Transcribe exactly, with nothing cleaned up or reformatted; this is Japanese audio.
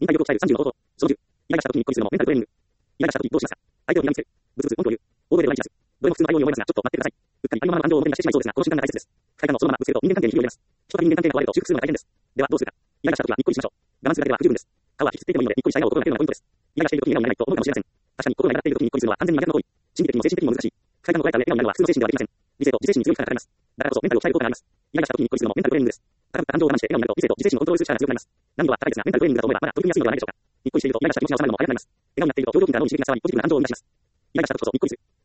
忍耐力を鍛えるさんじゅうの方法。そのじゅう。イライラした時に一個にするのもメンタルトレーニング。イライラした時どうしますか？相手を睨みつける。ブツブツ、うんという。大声では言い知らず。どれも普通の対応に思いますが、ちょっと待ってください。うっかりありのままの感情を表に出してしまいそうですが、この瞬間が大切です。不快感をそのままぶつけると人間関係に火を入れます。人と人間関係が壊れると修復するのが大変です。では、どうするか。イライラした時はにっこりしましょう。我慢するだけでは不十分です。顔は引きつっていてもいいので、にっこりした笑顔を心がけるのがポイントです。イライラしている時に笑顔にならないと思うかもしれません。確かに心が笑っている時ににっこりするのは完全に真逆の行為。心理的にも精神的にも難しい。不快感を加えた上で笑顔になるのは普通の精神ではできません。理性と自制心に強い負荷がかかります。だからこそメンタルを鍛える効果があります。イライラした時ににっこりするのもメンタルトレーニングです。高ぶった感情を我慢して笑顔になると理性と自制心をコントロールする力が強くなります。難度は高いですが、メンタルトレーニングだと思えばまだ取り組みやすいのではないでしょうか。にっこりしているとイライラした気持ちが収まるのも早くなります。笑顔になっていると表情筋が脳に刺激が伝わりポジティブな感情を生み出します。イライラした時こそにっこりする。